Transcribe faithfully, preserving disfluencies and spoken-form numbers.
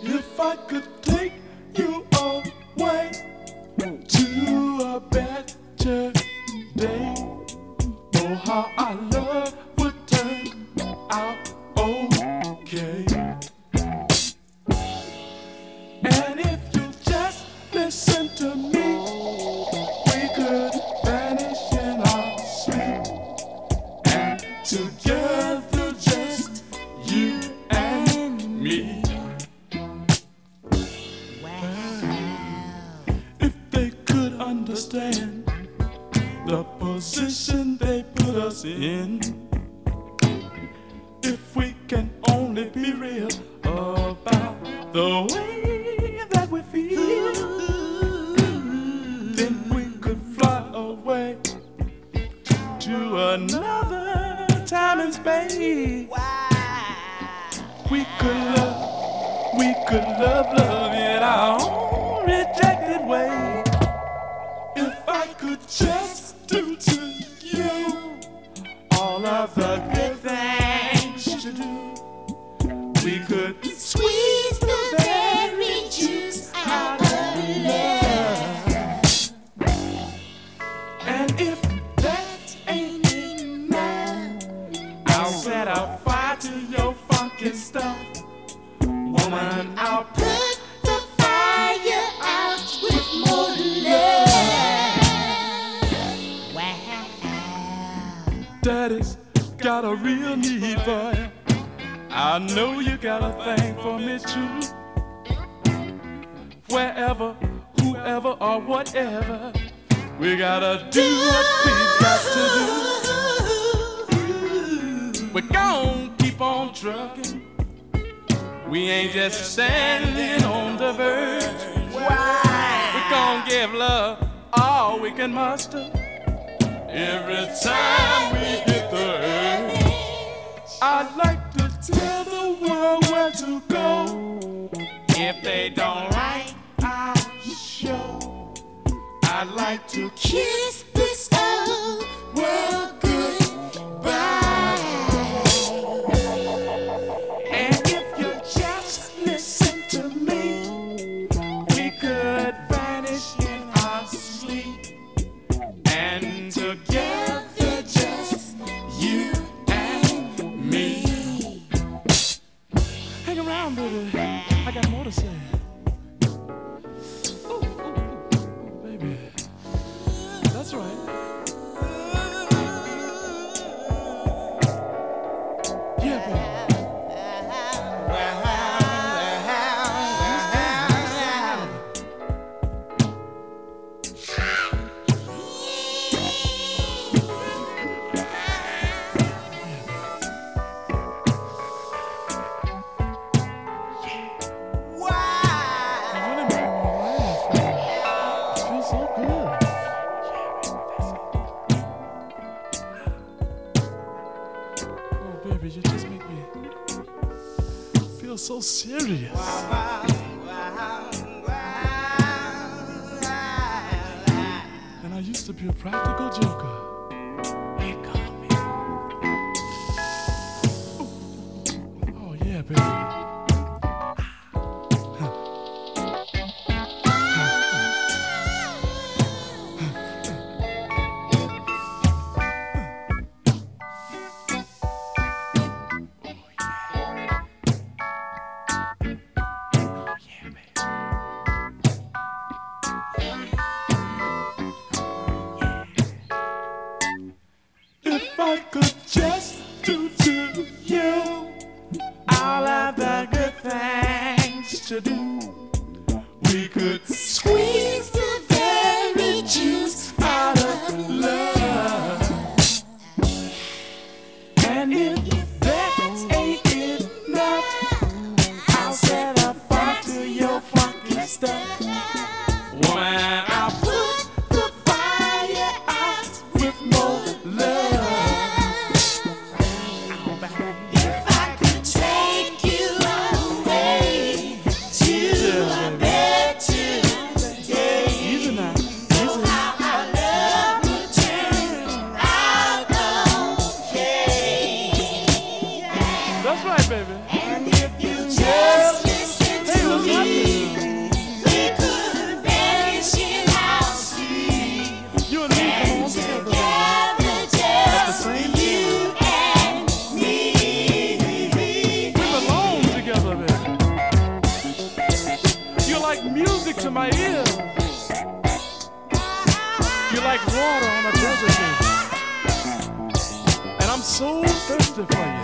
If I could take you away to a better day, oh how our love would turn out okay. And if you just listen to me, we could vanish in our sleep, and together just you and me. If they could understand the position they put us in, if we can only be real about the way that we feel, then we could fly away to another time and space. We could love, we could love, love in our own rejected way. If I could just do to you all of the good things you do, we could Squeeze the very juice out of love. And if that ain't enough, I'll set a fire to your funky stuff. Woman, I'll put Put the fire out with more love. Wow. Daddy's got a real need for you. I know you got a thing for me too. Wherever, whoever, or whatever, we gotta do what we got to do. We're gonna keep on trucking. We ain't just standing on the verge. We're gonna give love all we can muster every time we hit the earth. I'd like to tell the world where to go. If they don't like our show, I'd like to Kiss this old world goodbye. And if you just listen to me, we could vanish in our sleep, and together just you and me. Hang around, baby. I got more to say. Ooh, ooh, ooh, ooh, baby. That's right. Yeah, baby. So serious. And I used to be a practical joker. They call me. Oh yeah, baby. If I could just do to you all of the good things to do, we could Squeeze the very juice out of love. And if that ain't enough, I'll set a fire to your funky stuff. Woman, I'll put the fire out with more love. If I could take you away to a better day, Easy now. oh how our love would turn out okay. That's right, baby. And if you just listen to like water on a desert. And I'm so thirsty for you.